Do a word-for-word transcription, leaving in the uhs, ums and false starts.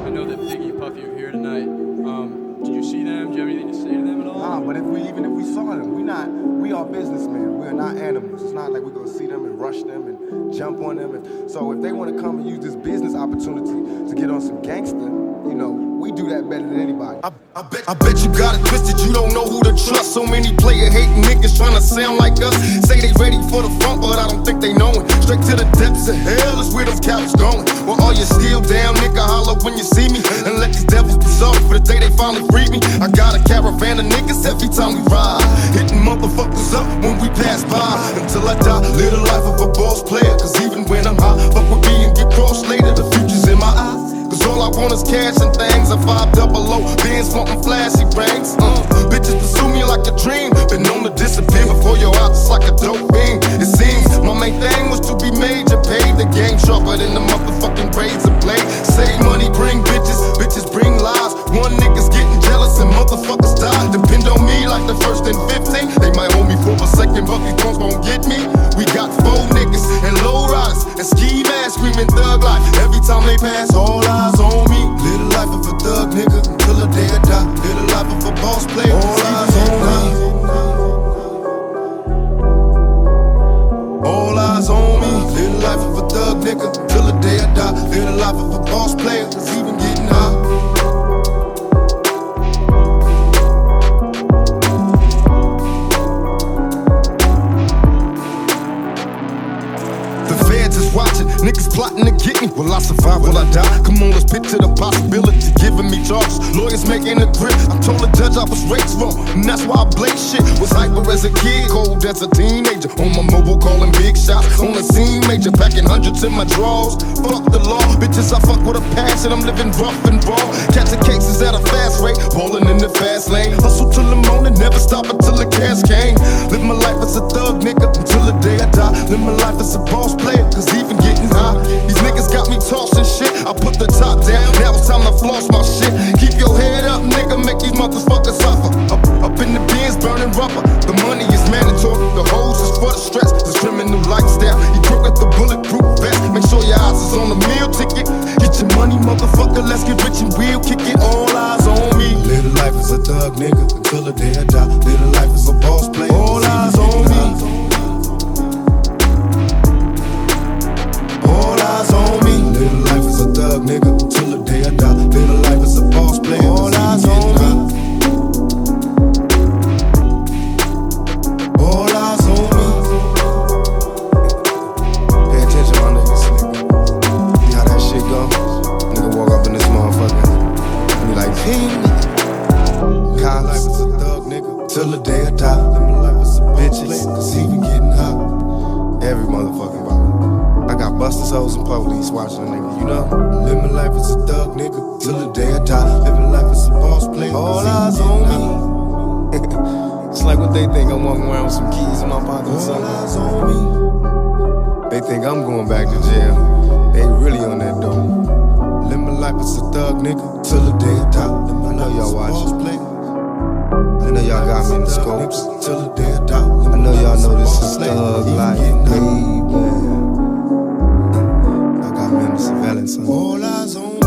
I know that Biggie and Puffy are here tonight. Um, did you see them? Do you have anything to say to them at all? Nah, but if we even if we saw them, we not we are businessmen. We are not animals. It's not like we're gonna see them and rush them and jump on them. And so if they want to come and use this business opportunity to get on some gangster, you know, we do that better than anybody. I, I, bet, I bet you got it twisted, you don't know who to trust. So many player hating niggas trying to sound like us. Say they ready for the front, but I don't think they know it. Straight to the depths of hell is where them cowards going. Well, all you still down, nigga, holler when you see me. And let these devils be sorry for the day they finally freed me. I got a caravan of niggas every time we ride, hitting motherfuckers up when we pass by. Until I die, live the life of a boss player. Cause even when I'm high, fuck with me and get crossed later. The future's in my eyes. Cause all I want is cash and things. A five double O, Benz wantin' flashy rings. Uh, bitches pursue me like a dream. Been known to disappear before your eyes, just like a dope beam. It seems my main thing was to be major, paid the game sharper than the motherfucking razor blade. Save money, bring bitches, bitches bring lies. One nigga's getting jealous and motherfuckers die. Depend on me like the first and fifteen. They might hold me for a second, but these phones won't get me. We got four niggas and low riders and ski masks screaming thug life. Every time they pass, all eyes on me. Live the life of a thug nigga until the day I die. Live the life of a boss player. All eyes on me. All eyes on me. Live the life of a thug nigga until the day I die. Live the life of a boss player. Cause even getting high. Watching, niggas plotting to get me. Will I survive? Will I die? Come on, let's picture the possibility. Giving me charges, lawyers making a grip. I told the judge I was raised wrong, and that's why I blame shit. Was hyper as a kid, cold as a teenager. On my mobile, calling big shots. On the scene, major, packing hundreds in my drawers. Fuck the law, bitches, I fuck with a passion. I'm living rough and raw. Catching cases at a fast rate, balling in the fast lane. Hustle till the morning, never stop until the cash came. Live my life as a thug nigga until the day I die. Live my life as a boss player, cause even getting high. These niggas got me tossing shit. I put the top down, now it's time to floss my shit. Keep your head up, nigga, make these motherfuckers suffer. Up, up in the bins, burning rubber. The money is mandatory, the hoes is for the stress. This criminal lifestyle, equipped with the bulletproof vest. Make sure your eyes is on the meal ticket. Get your money, motherfucker, let's get rich and real. Kick it, all eyes on me. Live the life as a thug nigga until the day I die. Live the life as a boss player. All eyes on me. Eyes on me. Live a life as a thug nigga till the day I die. Live a life as a boss player. All eyes on me. All eyes on me. Pay attention, my niggas, nigga. See how that shit go? Nigga walk up in this motherfucker and be like, ping. Live a life as a thug nigga till the day I die. Live a life as a bitches, cause he be getting hot. Every motherfucking body. I got busters, hoes, and police watching a nigga, you know? Live my life as a thug nigga till the day I die. Live my life as a boss player. All eyes on me. It's like what they think, I'm walking around with some keys in my pocket or something. All eyes on me. They think I'm going back to jail. They really on that dope. Live my life as a thug nigga till the day I die. I know y'all watching. I know y'all got me in the scopes till the day I die. I know y'all know this is thug life, baby. All eyes on